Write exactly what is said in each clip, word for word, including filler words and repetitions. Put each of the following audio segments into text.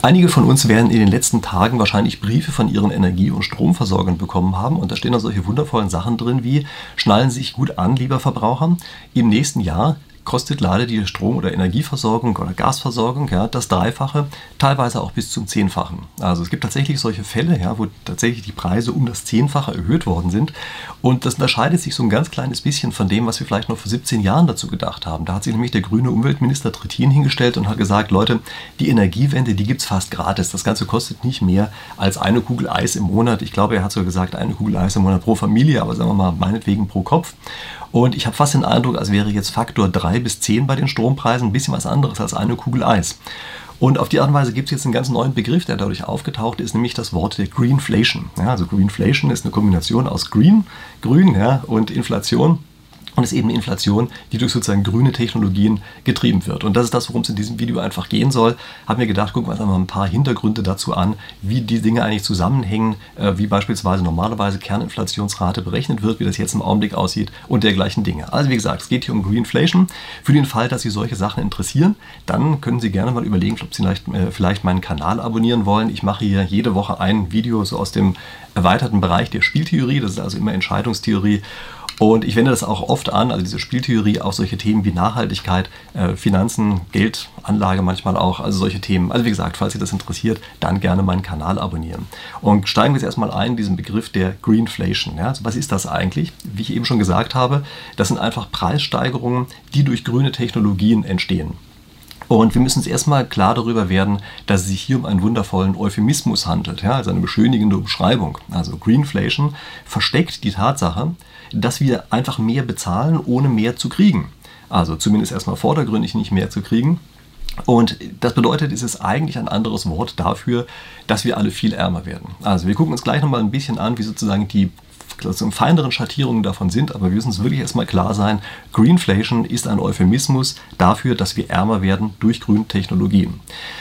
Einige von uns werden in den letzten Tagen wahrscheinlich Briefe von ihren Energie- und Stromversorgern bekommen haben und da stehen dann solche wundervollen Sachen drin wie: Schnallen Sie sich gut an, lieber Verbraucher, im nächsten Jahr kostet leider die Strom- oder Energieversorgung oder Gasversorgung ja, das Dreifache, teilweise auch bis zum Zehnfachen. Also es gibt tatsächlich solche Fälle, ja, wo tatsächlich die Preise um das Zehnfache erhöht worden sind und das unterscheidet sich so ein ganz kleines bisschen von dem, was wir vielleicht noch vor siebzehn Jahren dazu gedacht haben. Da hat sich nämlich der grüne Umweltminister Trittin hingestellt und hat gesagt: Leute, die Energiewende, die gibt es fast gratis. Das Ganze kostet nicht mehr als eine Kugel Eis im Monat. Ich glaube, er hat sogar gesagt, eine Kugel Eis im Monat pro Familie, aber sagen wir mal meinetwegen pro Kopf. Und ich habe fast den Eindruck, als wäre jetzt Faktor drei bis zehn bei den Strompreisen ein bisschen was anderes als eine Kugel Eis. Und auf die Art und Weise gibt es jetzt einen ganz neuen Begriff, der dadurch aufgetaucht ist, nämlich das Wort der Greenflation. Ja, also Greenflation ist eine Kombination aus Green, Grün ja, und Inflation. Und es ist eben eine Inflation, die durch sozusagen grüne Technologien getrieben wird. Und das ist das, worum es in diesem Video einfach gehen soll. Haben mir gedacht, gucken wir uns einmal ein paar Hintergründe dazu an, wie die Dinge eigentlich zusammenhängen, wie beispielsweise normalerweise Kerninflationsrate berechnet wird, wie das jetzt im Augenblick aussieht und dergleichen Dinge. Also wie gesagt, es geht hier um Greenflation. Für den Fall, dass Sie solche Sachen interessieren, dann können Sie gerne mal überlegen, ob Sie vielleicht, äh, vielleicht meinen Kanal abonnieren wollen. Ich mache hier jede Woche ein Video so aus dem erweiterten Bereich der Spieltheorie. Das ist also immer Entscheidungstheorie. Und ich wende das auch oft an, also diese Spieltheorie, auf solche Themen wie Nachhaltigkeit, äh, Finanzen, Geld, Anlage manchmal auch, also solche Themen. Also wie gesagt, falls Sie das interessiert, dann gerne meinen Kanal abonnieren. Und steigen wir jetzt erstmal ein in diesen Begriff der Greenflation. Ja? Also was ist das eigentlich? Wie ich eben schon gesagt habe, das sind einfach Preissteigerungen, die durch grüne Technologien entstehen. Und wir müssen uns erstmal klar darüber werden, dass es sich hier um einen wundervollen Euphemismus handelt, ja, also eine beschönigende Umschreibung. Also Greenflation versteckt die Tatsache, dass wir einfach mehr bezahlen, ohne mehr zu kriegen. Also zumindest erstmal vordergründig nicht mehr zu kriegen. Und das bedeutet, es ist eigentlich ein anderes Wort dafür, dass wir alle viel ärmer werden. Also wir gucken uns gleich nochmal ein bisschen an, wie sozusagen die also feineren Schattierungen davon sind, aber wir müssen uns wirklich erstmal klar sein, Greenflation ist ein Euphemismus dafür, dass wir ärmer werden durch grüne Technologien.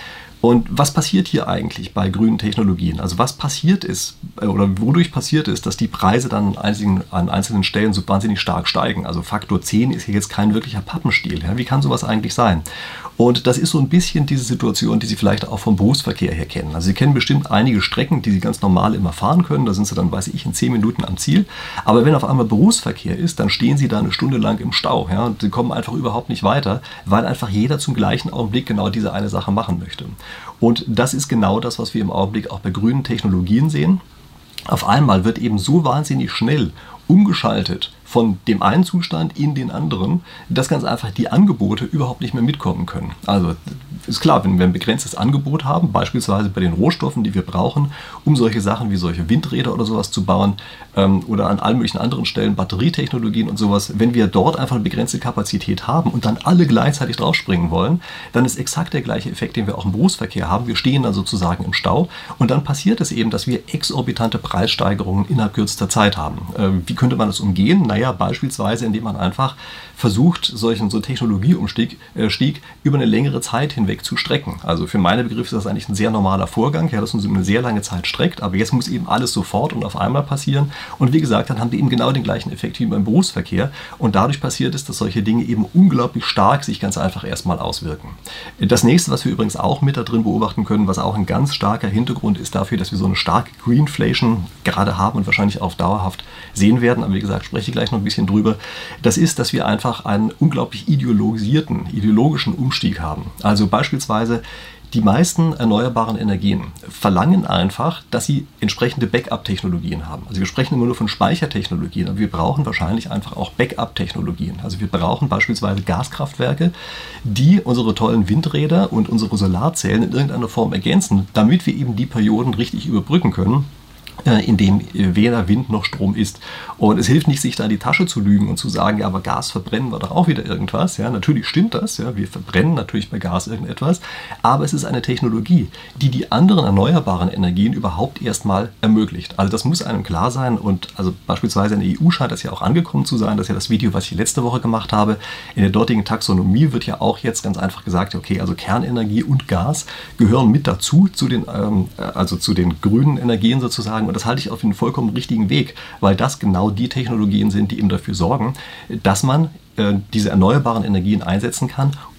Und was passiert hier eigentlich bei grünen Technologien? Also was passiert ist, oder wodurch passiert ist, dass die Preise dann an einzelnen, an einzelnen Stellen so wahnsinnig stark steigen? Also Faktor zehn ist hier jetzt kein wirklicher Pappenstiel. Ja? Wie kann sowas eigentlich sein? Und das ist so ein bisschen diese Situation, die Sie vielleicht auch vom Berufsverkehr her kennen. Also Sie kennen bestimmt einige Strecken, die Sie ganz normal immer fahren können. Da sind Sie dann, weiß ich, in zehn Minuten am Ziel. Aber wenn auf einmal Berufsverkehr ist, dann stehen Sie da eine Stunde lang im Stau. Ja? Und Sie kommen einfach überhaupt nicht weiter, weil einfach jeder zum gleichen Augenblick genau diese eine Sache machen möchte. Und das ist genau das, was wir im Augenblick auch bei grünen Technologien sehen. Auf einmal wird eben so wahnsinnig schnell umgeschaltet von dem einen Zustand in den anderen, dass ganz einfach die Angebote überhaupt nicht mehr mitkommen können. Also ist klar, wenn wir ein begrenztes Angebot haben, beispielsweise bei den Rohstoffen, die wir brauchen, um solche Sachen wie solche Windräder oder sowas zu bauen ähm, oder an allen möglichen anderen Stellen Batterietechnologien und sowas, wenn wir dort einfach eine begrenzte Kapazität haben und dann alle gleichzeitig draufspringen wollen, dann ist exakt der gleiche Effekt, den wir auch im Berufsverkehr haben. Wir stehen dann sozusagen im Stau und dann passiert es eben, dass wir exorbitante Preissteigerungen innerhalb kürzester Zeit haben. Ähm, wie könnte man das umgehen? Naja, beispielsweise, indem man einfach versucht, solchen so Technologieumstieg äh, Stieg über eine längere Zeit hinweg zu strecken. Also für meine Begriffe ist das eigentlich ein sehr normaler Vorgang, ja, dass man so eine sehr lange Zeit streckt, aber jetzt muss eben alles sofort und auf einmal passieren. Und wie gesagt, dann haben wir eben genau den gleichen Effekt wie beim Berufsverkehr und dadurch passiert es, dass solche Dinge eben unglaublich stark sich ganz einfach erstmal auswirken. Das nächste, was wir übrigens auch mit da drin beobachten können, was auch ein ganz starker Hintergrund ist dafür, dass wir so eine starke Greenflation gerade haben und wahrscheinlich auch dauerhaft sehen werden, aber wie gesagt, spreche ich gleich noch ein bisschen drüber, das ist, dass wir einfach einen unglaublich ideologisierten, ideologischen Umstieg haben. Also beispielsweise die meisten erneuerbaren Energien verlangen einfach, dass sie entsprechende Backup-Technologien haben. Also wir sprechen immer nur von Speichertechnologien, aber wir brauchen wahrscheinlich einfach auch Backup-Technologien. Also wir brauchen beispielsweise Gaskraftwerke, die unsere tollen Windräder und unsere Solarzellen in irgendeiner Form ergänzen, damit wir eben die Perioden richtig überbrücken können, in dem weder Wind noch Strom ist. Und es hilft nicht, sich da in die Tasche zu lügen und zu sagen, ja, aber Gas verbrennen wir doch auch wieder irgendwas. Ja, natürlich stimmt das, ja, wir verbrennen natürlich bei Gas irgendetwas, aber es ist eine Technologie, die die anderen erneuerbaren Energien überhaupt erstmal ermöglicht. Also das muss einem klar sein und also beispielsweise in der E U scheint das ja auch angekommen zu sein, das ist ja das Video, was ich letzte Woche gemacht habe. In der dortigen Taxonomie wird ja auch jetzt ganz einfach gesagt, okay, also Kernenergie und Gas gehören mit dazu, zu den, ähm, also zu den grünen Energien sozusagen. Und das halte ich auf den vollkommen richtigen Weg, weil das genau die Technologien sind, die eben dafür sorgen, dass man äh, diese erneuerbaren Energien einsetzen kann,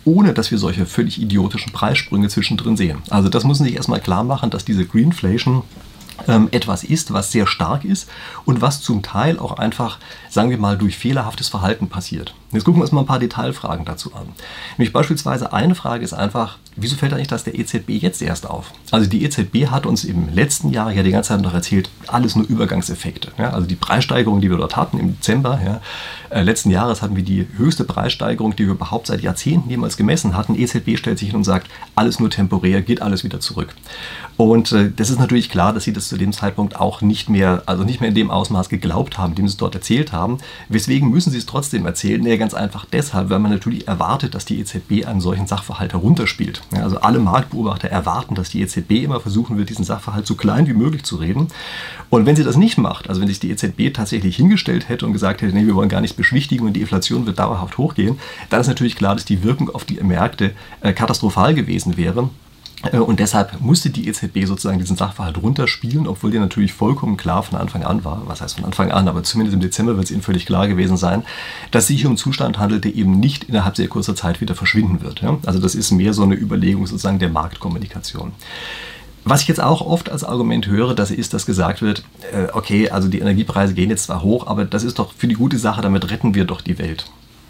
ohne dass wir solche völlig idiotischen Preissprünge zwischendrin sehen. Also das muss man sich erstmal klar machen, dass diese Greenflation ähm, etwas ist, was sehr stark ist und was zum Teil auch einfach, sagen wir mal, durch fehlerhaftes Verhalten passiert. Jetzt gucken wir uns mal ein paar Detailfragen dazu an. Nämlich beispielsweise eine Frage ist einfach, wieso fällt eigentlich das der E Z B jetzt erst auf? Also die E Z B hat uns im letzten Jahr ja die ganze Zeit noch erzählt, alles nur Übergangseffekte. Ja, also die Preissteigerung, die wir dort hatten im Dezember ja, äh, letzten Jahres hatten wir die höchste Preissteigerung, die wir überhaupt seit Jahrzehnten jemals gemessen hatten. E Z B stellt sich hin und sagt, alles nur temporär, geht alles wieder zurück. Und äh, das ist natürlich klar, dass sie das zu dem Zeitpunkt auch nicht mehr, also nicht mehr in dem Ausmaß geglaubt haben, dem sie es dort erzählt haben. Weswegen müssen sie es trotzdem erzählen? Nee, ganz einfach deshalb, weil man natürlich erwartet, dass die E Z B einen solchen Sachverhalt herunterspielt. Ja, also alle Marktbeobachter erwarten, dass die E Z B immer versuchen wird, diesen Sachverhalt so klein wie möglich zu reden. Und wenn sie das nicht macht, also wenn sich die E Z B tatsächlich hingestellt hätte und gesagt hätte, nee, wir wollen gar nichts beschwichtigen und die Inflation wird dauerhaft hochgehen, dann ist natürlich klar, dass die Wirkung auf die Märkte äh, katastrophal gewesen wäre. Und deshalb musste die E Z B sozusagen diesen Sachverhalt runterspielen, obwohl der natürlich vollkommen klar von Anfang an war. Was heißt von Anfang an, aber zumindest im Dezember wird es ihnen völlig klar gewesen sein, dass sich hier um einen Zustand handelt, der eben nicht innerhalb sehr kurzer Zeit wieder verschwinden wird. Ja? Also das ist mehr so eine Überlegung sozusagen der Marktkommunikation. Was ich jetzt auch oft als Argument höre, das ist, dass gesagt wird, äh, okay, also die Energiepreise gehen jetzt zwar hoch, aber das ist doch für die gute Sache, damit retten wir doch die Welt.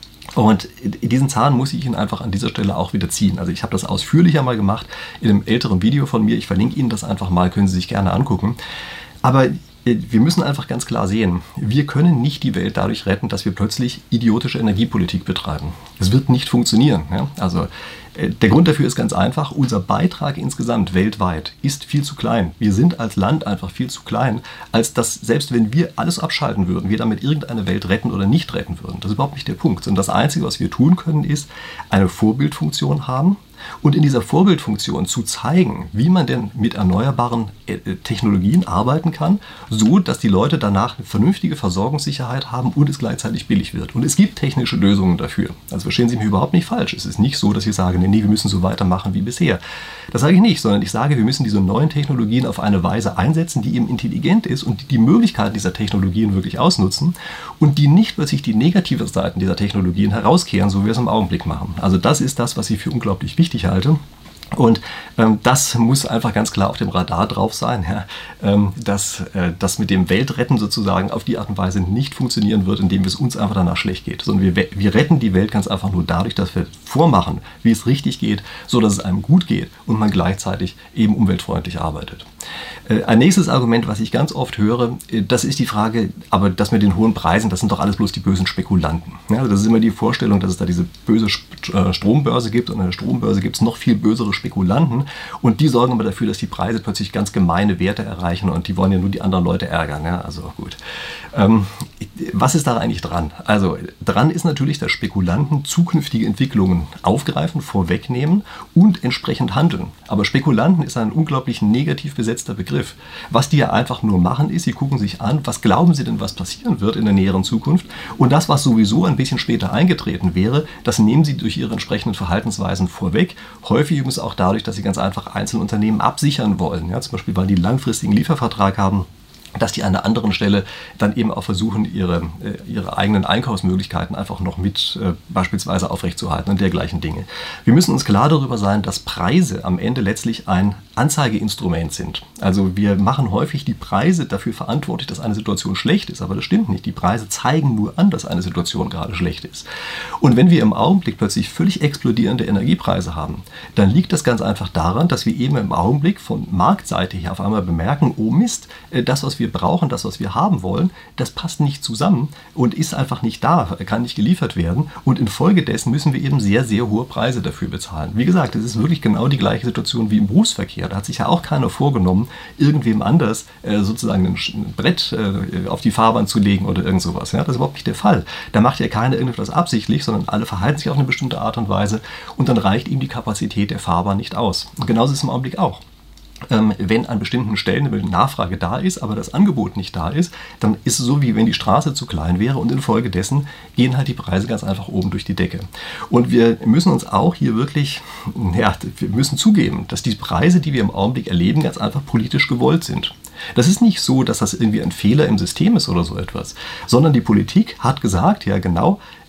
Und diesen Zahn muss ich Ihnen einfach an dieser Stelle auch wieder ziehen. Also ich habe das ausführlicher mal gemacht in einem älteren Video von mir. Ich verlinke Ihnen das einfach mal, können Sie sich gerne angucken. Aber wir müssen einfach ganz klar sehen, wir können nicht die Welt dadurch retten, dass wir plötzlich idiotische Energiepolitik betreiben. Es wird nicht funktionieren. Ja? Also der Grund dafür ist ganz einfach, unser Beitrag insgesamt weltweit ist viel zu klein. Wir sind als Land einfach viel zu klein, als dass selbst wenn wir alles abschalten würden, wir damit irgendeine Welt retten oder nicht retten würden. Das ist überhaupt nicht der Punkt. Sondern das Einzige, was wir tun können, ist eine Vorbildfunktion haben und in dieser Vorbildfunktion zu zeigen, wie man denn mit erneuerbaren Technologien arbeiten kann, so dass die Leute danach eine vernünftige Versorgungssicherheit haben und es gleichzeitig billig wird. Und es gibt technische Lösungen dafür. Also verstehen Sie mich überhaupt nicht falsch. Es ist nicht so, dass ich sage, nee, nee, wir müssen so weitermachen wie bisher. Das sage ich nicht, sondern ich sage, wir müssen diese neuen Technologien auf eine Weise einsetzen, die eben intelligent ist und die die Möglichkeiten dieser Technologien wirklich ausnutzen und die nicht plötzlich die negativen Seiten dieser Technologien herauskehren, so wie wir es im Augenblick machen. Also das ist das, was ich für unglaublich wichtig halte. Und ähm, das muss einfach ganz klar auf dem Radar drauf sein, ja, ähm, dass äh, das mit dem Weltretten sozusagen auf die Art und Weise nicht funktionieren wird, indem es uns einfach danach schlecht geht. Sondern wir, wir retten die Welt ganz einfach nur dadurch, dass wir vormachen, wie es richtig geht, so dass es einem gut geht und man gleichzeitig eben umweltfreundlich arbeitet. Äh, ein nächstes Argument, was ich ganz oft höre, äh, das ist die Frage, aber das mit den hohen Preisen, das sind doch alles bloß die bösen Spekulanten. Ja, also das ist immer die Vorstellung, dass es da diese böse Strombörse gibt und an der Strombörse gibt es noch viel bösere Spekulanten und die sorgen aber dafür, dass die Preise plötzlich ganz gemeine Werte erreichen und die wollen ja nur die anderen Leute ärgern. Ja, also gut. Ähm, was ist da eigentlich dran? Also dran ist natürlich, dass Spekulanten zukünftige Entwicklungen aufgreifen, vorwegnehmen und entsprechend handeln. Aber Spekulanten ist ein unglaublich negativ besetzter Begriff. Was die ja einfach nur machen ist, sie gucken sich an, was glauben sie denn, was passieren wird in der näheren Zukunft und das, was sowieso ein bisschen später eingetreten wäre, das nehmen sie durch ihre entsprechenden Verhaltensweisen vorweg. Häufig übrigens auch dadurch, dass sie ganz einfach einzelne Unternehmen absichern wollen. Ja, zum Beispiel, weil die einen langfristigen Liefervertrag haben, dass die an einer anderen Stelle dann eben auch versuchen, ihre, äh, ihre eigenen Einkaufsmöglichkeiten einfach noch mit äh, beispielsweise aufrechtzuerhalten und dergleichen Dinge. Wir müssen uns klar darüber sein, dass Preise am Ende letztlich ein Anzeigeinstrument sind. Also wir machen häufig die Preise dafür verantwortlich, dass eine Situation schlecht ist, aber das stimmt nicht. Die Preise zeigen nur an, dass eine Situation gerade schlecht ist. Und wenn wir im Augenblick plötzlich völlig explodierende Energiepreise haben, dann liegt das ganz einfach daran, dass wir eben im Augenblick von Marktseite her auf einmal bemerken, oh Mist, äh, das, was wir brauchen, das, was wir haben wollen, das passt nicht zusammen und ist einfach nicht da, kann nicht geliefert werden und infolgedessen müssen wir eben sehr, sehr hohe Preise dafür bezahlen. Wie gesagt, es ist wirklich genau die gleiche Situation wie im Berufsverkehr. Da hat sich ja auch keiner vorgenommen, irgendwem anders äh, sozusagen ein, ein Brett äh, auf die Fahrbahn zu legen oder irgend sowas. Ja? Das ist überhaupt nicht der Fall. Da macht ja keiner irgendetwas absichtlich, sondern alle verhalten sich auf eine bestimmte Art und Weise und dann reicht ihm die Kapazität der Fahrbahn nicht aus. Und genauso ist es im Augenblick auch. Ähm, wenn an bestimmten Stellen eine Nachfrage da ist, aber das Angebot nicht da ist, dann ist es so, wie wenn die Straße zu klein wäre und infolgedessen gehen halt die Preise ganz einfach oben durch die Decke. Und wir müssen uns auch hier wirklich, ja, wir müssen zugeben, dass die Preise, die wir im Augenblick erleben, ganz einfach politisch gewollt sind. Das ist nicht so, dass das irgendwie ein Fehler im System ist oder so etwas, sondern die Politik hat gesagt, ja genau,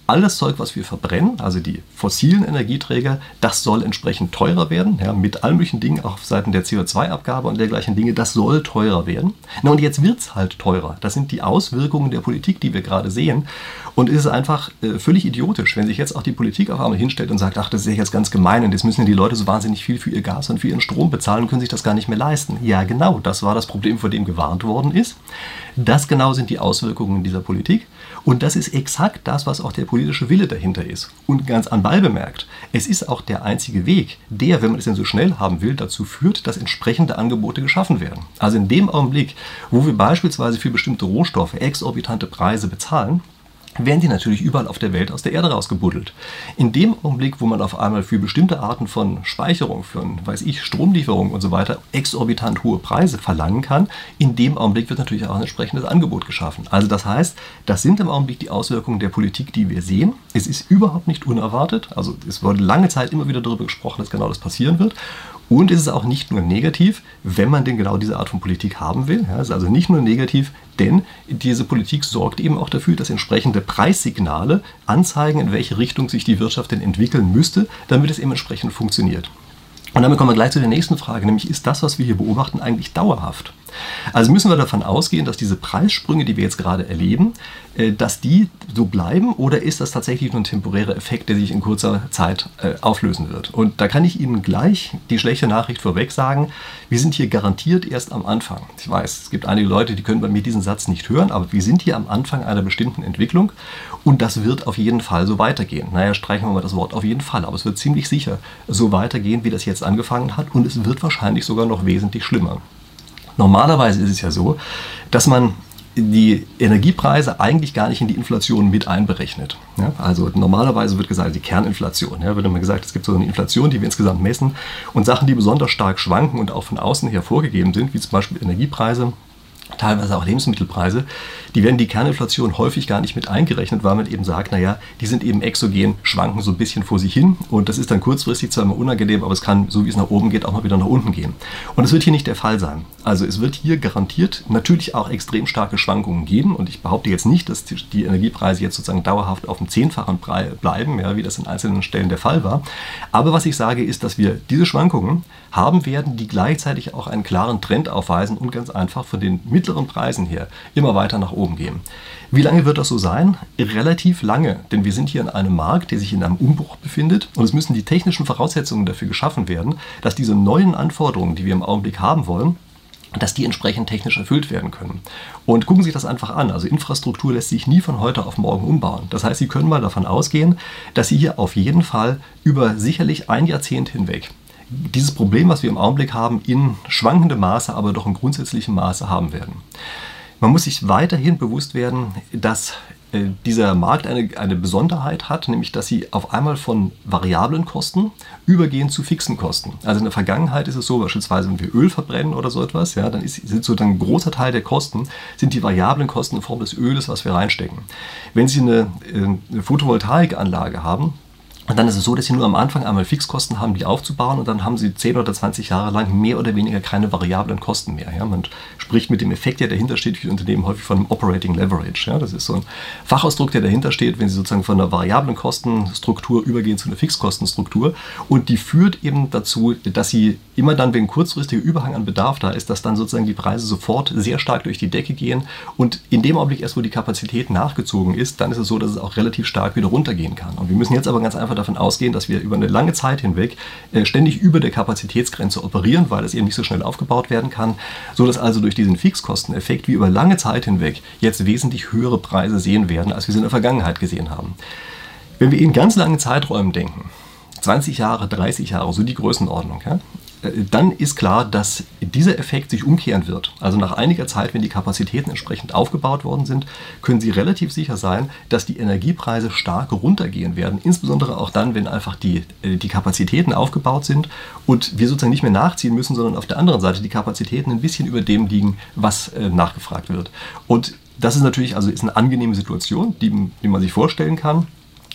alles Zeug, was wir verbrennen, also die fossilen Energieträger, das soll entsprechend teurer werden, ja, mit allen möglichen Dingen, auch auf Seiten der C O zwei Abgabe und dergleichen Dinge, das soll teurer werden. Na und jetzt wird es halt teurer. Das sind die Auswirkungen der Politik, die wir gerade sehen. Und es ist einfach äh, völlig idiotisch, wenn sich jetzt auch die Politik auf einmal hinstellt und sagt, ach, das ist ja jetzt ganz gemein und jetzt müssen ja die Leute so wahnsinnig viel für ihr Gas und für ihren Strom bezahlen und können sich das gar nicht mehr leisten. Ja, genau, das war das Problem, vor dem gewarnt worden ist. Das genau sind die Auswirkungen dieser Politik. Und das ist exakt das, was auch der politische Wille dahinter ist. Und ganz anbei bemerkt, es ist auch der einzige Weg, der, wenn man es denn so schnell haben will, dazu führt, dass entsprechende Angebote geschaffen werden. Also in dem Augenblick, wo wir beispielsweise für bestimmte Rohstoffe exorbitante Preise bezahlen, werden die natürlich überall auf der Welt aus der Erde rausgebuddelt. In dem Augenblick, wo man auf einmal für bestimmte Arten von Speicherung, für, weiß ich, Stromlieferung und so weiter exorbitant hohe Preise verlangen kann, in dem Augenblick wird natürlich auch ein entsprechendes Angebot geschaffen. Also das heißt, das sind im Augenblick die Auswirkungen der Politik, die wir sehen. Es ist überhaupt nicht unerwartet. Also es wurde lange Zeit immer wieder darüber gesprochen, dass genau das passieren wird. Und es ist auch nicht nur negativ, wenn man denn genau diese Art von Politik haben will. Ja, es ist also nicht nur negativ, denn diese Politik sorgt eben auch dafür, dass entsprechende Preissignale anzeigen, in welche Richtung sich die Wirtschaft denn entwickeln müsste, damit es eben entsprechend funktioniert. Und damit kommen wir gleich zu der nächsten Frage, nämlich ist das, was wir hier beobachten, eigentlich dauerhaft? Also müssen wir davon ausgehen, dass diese Preissprünge, die wir jetzt gerade erleben, dass die so bleiben, oder ist das tatsächlich nur ein temporärer Effekt, der sich in kurzer Zeit auflösen wird? Und da kann ich Ihnen gleich die schlechte Nachricht vorweg sagen, wir sind hier garantiert erst am Anfang. Ich weiß, es gibt einige Leute, die können bei mir diesen Satz nicht hören, aber wir sind hier am Anfang einer bestimmten Entwicklung und das wird auf jeden Fall so weitergehen. Naja, streichen wir mal das Wort auf jeden Fall, aber es wird ziemlich sicher so weitergehen, wie das jetzt angefangen hat, und es wird wahrscheinlich sogar noch wesentlich schlimmer. Normalerweise ist es ja so, dass man die Energiepreise eigentlich gar nicht in die Inflation mit einberechnet. Ja, also normalerweise wird gesagt, die Kerninflation. Ja, wird immer gesagt, es gibt so eine Inflation, die wir insgesamt messen, und Sachen, die besonders stark schwanken und auch von außen her vorgegeben sind, wie zum Beispiel Energiepreise, teilweise auch Lebensmittelpreise, die werden die Kerninflation häufig gar nicht mit eingerechnet, weil man eben sagt, naja, die sind eben exogen, schwanken so ein bisschen vor sich hin und das ist dann kurzfristig zwar immer unangenehm, aber es kann, so wie es nach oben geht, auch mal wieder nach unten gehen. Und das wird hier nicht der Fall sein. Also es wird hier garantiert natürlich auch extrem starke Schwankungen geben und ich behaupte jetzt nicht, dass die Energiepreise jetzt sozusagen dauerhaft auf dem Zehnfachen bleiben, ja, wie das in einzelnen Stellen der Fall war. Aber was ich sage ist, dass wir diese Schwankungen haben werden, die gleichzeitig auch einen klaren Trend aufweisen und ganz einfach von den mittleren Preisen her immer weiter nach oben gehen. Wie lange wird das so sein? Relativ lange, denn wir sind hier in einem Markt, der sich in einem Umbruch befindet und es müssen die technischen Voraussetzungen dafür geschaffen werden, dass diese neuen Anforderungen, die wir im Augenblick haben wollen, dass die entsprechend technisch erfüllt werden können. Und gucken Sie sich das einfach an. Also Infrastruktur lässt sich nie von heute auf morgen umbauen. Das heißt, Sie können mal davon ausgehen, dass Sie hier auf jeden Fall über sicherlich ein Jahrzehnt hinweg dieses Problem, was wir im Augenblick haben, in schwankendem Maße, aber doch in grundsätzlichem Maße haben werden. Man muss sich weiterhin bewusst werden, dass äh, dieser Markt eine, eine Besonderheit hat, nämlich dass sie auf einmal von variablen Kosten übergehen zu fixen Kosten. Also in der Vergangenheit ist es so, beispielsweise wenn wir Öl verbrennen oder so etwas, ja, dann ist, sind sozusagen ein großer Teil der Kosten, sind die variablen Kosten in Form des Öles, was wir reinstecken. Wenn Sie eine, eine Photovoltaikanlage haben, und dann ist es so, dass Sie nur am Anfang einmal Fixkosten haben, die aufzubauen und dann haben Sie zehn oder zwanzig Jahre lang mehr oder weniger keine variablen Kosten mehr. Ja, man spricht mit dem Effekt, der dahinter steht, für die Unternehmen häufig von einem Operating Leverage. Ja, das ist so ein Fachausdruck, der dahinter steht, wenn Sie sozusagen von einer variablen Kostenstruktur übergehen zu einer Fixkostenstruktur. Und die führt eben dazu, dass Sie immer dann, wenn ein kurzfristiger Überhang an Bedarf da ist, dass dann sozusagen die Preise sofort sehr stark durch die Decke gehen. Und in dem Augenblick erst, wo die Kapazität nachgezogen ist, dann ist es so, dass es auch relativ stark wieder runtergehen kann. Und wir müssen jetzt aber ganz einfach davon ausgehen, dass wir über eine lange Zeit hinweg äh, ständig über der Kapazitätsgrenze operieren, weil es eben nicht so schnell aufgebaut werden kann, so dass also durch diesen Fixkosteneffekt wir über lange Zeit hinweg jetzt wesentlich höhere Preise sehen werden, als wir sie in der Vergangenheit gesehen haben. Wenn wir in ganz langen Zeiträumen denken, zwanzig Jahre, dreißig Jahre, so die Größenordnung, ja, dann ist klar, dass dieser Effekt sich umkehren wird. Also nach einiger Zeit, wenn die Kapazitäten entsprechend aufgebaut worden sind, können Sie relativ sicher sein, dass die Energiepreise stark runtergehen werden. Insbesondere auch dann, wenn einfach die, die Kapazitäten aufgebaut sind und wir sozusagen nicht mehr nachziehen müssen, sondern auf der anderen Seite die Kapazitäten ein bisschen über dem liegen, was äh, nachgefragt wird. Und das ist natürlich also ist eine angenehme Situation, die, die man sich vorstellen kann.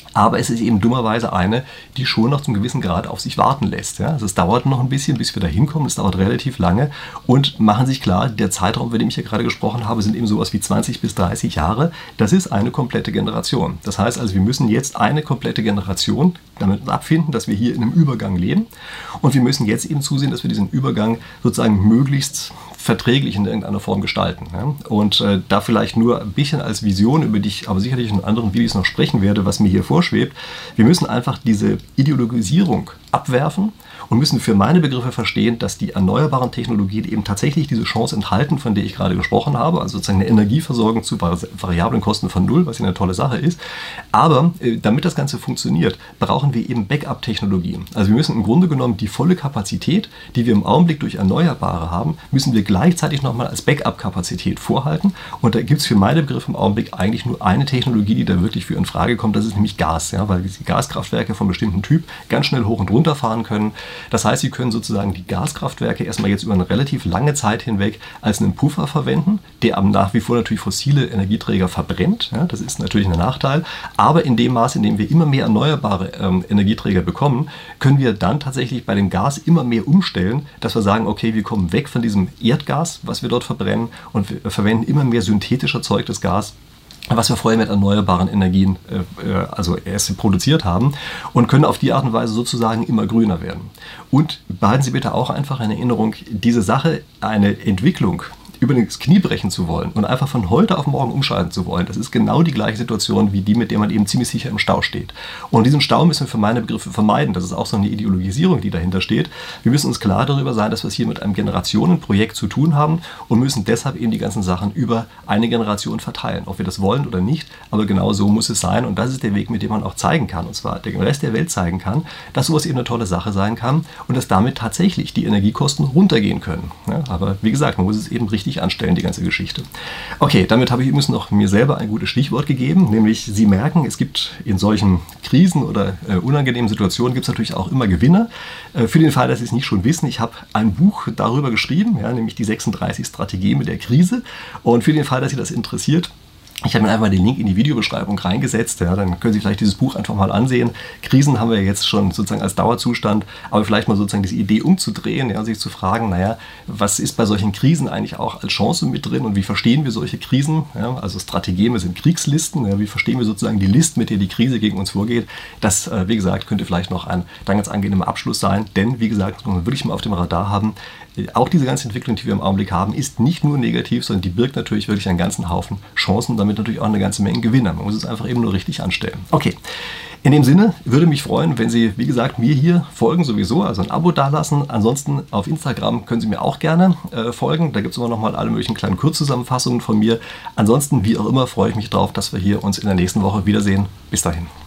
Aber es ist eben dummerweise eine, die schon noch zum gewissen Grad auf sich warten lässt. Ja? Also es dauert noch ein bisschen, bis wir da hinkommen. Es dauert relativ lange. Und machen sich klar, der Zeitraum, über den ich hier gerade gesprochen habe, sind eben sowas wie zwanzig bis dreißig Jahre. Das ist eine komplette Generation. Das heißt also, wir müssen jetzt eine komplette Generation damit abfinden, dass wir hier in einem Übergang leben. Und wir müssen jetzt eben zusehen, dass wir diesen Übergang sozusagen möglichst verträglich in irgendeiner Form gestalten. Ja? Und äh, da vielleicht nur ein bisschen als Vision, über die ich aber sicherlich in anderen Videos noch sprechen werde, was mir hier vorschwebt. Wir müssen einfach diese Ideologisierung abwerfen und müssen für meine Begriffe verstehen, dass die erneuerbaren Technologien eben tatsächlich diese Chance enthalten, von der ich gerade gesprochen habe, also sozusagen eine Energieversorgung zu variablen Kosten von null, was ja eine tolle Sache ist. Aber äh, damit das Ganze funktioniert, brauchen wir eben Backup-Technologien. Also wir müssen im Grunde genommen die volle Kapazität, die wir im Augenblick durch Erneuerbare haben, müssen wir gleichzeitig nochmal als Backup-Kapazität vorhalten. Und da gibt es für meine Begriffe im Augenblick eigentlich nur eine Technologie, die da wirklich für in Frage kommt, das ist nämlich Gas, ja, weil die Gaskraftwerke von bestimmten Typ ganz schnell hoch und runter fahren können. Das heißt, Sie können sozusagen die Gaskraftwerke erstmal jetzt über eine relativ lange Zeit hinweg als einen Puffer verwenden, der aber nach wie vor natürlich fossile Energieträger verbrennt. Ja, das ist natürlich ein Nachteil. Aber in dem Maße, in dem wir immer mehr erneuerbare ähm, Energieträger bekommen, können wir dann tatsächlich bei dem Gas immer mehr umstellen, dass wir sagen, okay, wir kommen weg von diesem Erdgas, was wir dort verbrennen, und wir verwenden immer mehr synthetisch erzeugtes Gas, was wir vorher mit erneuerbaren Energien äh, also erst produziert haben, und können auf die Art und Weise sozusagen immer grüner werden. Und behalten Sie bitte auch einfach in Erinnerung, diese Sache, eine Entwicklung über das Knie brechen zu wollen und einfach von heute auf morgen umschalten zu wollen, das ist genau die gleiche Situation wie die, mit der man eben ziemlich sicher im Stau steht. Und diesen Stau müssen wir für meine Begriffe vermeiden. Das ist auch so eine Ideologisierung, die dahinter steht. Wir müssen uns klar darüber sein, dass wir es hier mit einem Generationenprojekt zu tun haben und müssen deshalb eben die ganzen Sachen über eine Generation verteilen, ob wir das wollen oder nicht. Aber genau so muss es sein, und das ist der Weg, mit dem man auch zeigen kann, und zwar dem Rest der Welt zeigen kann, dass sowas eben eine tolle Sache sein kann und dass damit tatsächlich die Energiekosten runtergehen können. Ja, aber wie gesagt, man muss es eben richtig anstellen, die ganze Geschichte. Okay, damit habe ich übrigens noch mir selber ein gutes Stichwort gegeben, nämlich Sie merken, es gibt in solchen Krisen oder äh, unangenehmen Situationen gibt es natürlich auch immer Gewinner. Äh, für den Fall, dass Sie es nicht schon wissen, ich habe ein Buch darüber geschrieben, ja, nämlich die sechsunddreißig Strategien mit der Krise, und für den Fall, dass Sie das interessiert, ich habe mir einfach mal den Link in die Videobeschreibung reingesetzt, ja, dann können Sie vielleicht dieses Buch einfach mal ansehen. Krisen haben wir jetzt schon sozusagen als Dauerzustand, aber vielleicht mal sozusagen diese Idee umzudrehen, ja, und sich zu fragen, naja, was ist bei solchen Krisen eigentlich auch als Chance mit drin und wie verstehen wir solche Krisen? Ja, also Strategeme sind Kriegslisten, ja, wie verstehen wir sozusagen die List, mit der die Krise gegen uns vorgeht? Das, äh, wie gesagt, könnte vielleicht noch ein dann ganz angenehmer Abschluss sein, denn, wie gesagt, muss man wirklich mal auf dem Radar haben, auch diese ganze Entwicklung, die wir im Augenblick haben, ist nicht nur negativ, sondern die birgt natürlich wirklich einen ganzen Haufen Chancen, damit natürlich auch eine ganze Menge Gewinner. Man muss es einfach eben nur richtig anstellen. Okay, in dem Sinne würde mich freuen, wenn Sie, wie gesagt, mir hier folgen sowieso, also ein Abo dalassen. Ansonsten auf Instagram können Sie mir auch gerne äh, folgen. Da gibt es immer noch mal alle möglichen kleinen Kurzzusammenfassungen von mir. Ansonsten, wie auch immer, freue ich mich darauf, dass wir hier uns in der nächsten Woche wiedersehen. Bis dahin.